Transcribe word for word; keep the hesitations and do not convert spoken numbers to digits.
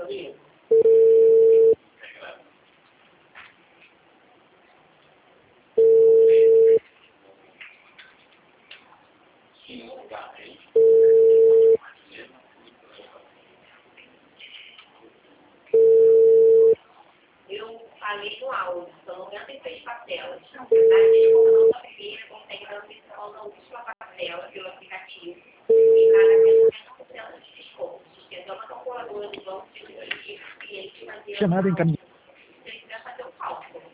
Eu falei no áudio, são noventa e seis parcelas. Na verdade, como a primeira consegue dar atenção na última parcela pelo aplicativo e cada vez noventa por cento de desconto. Sustentando a calculadora do banco de cliente fazer. Chamada encaminhada.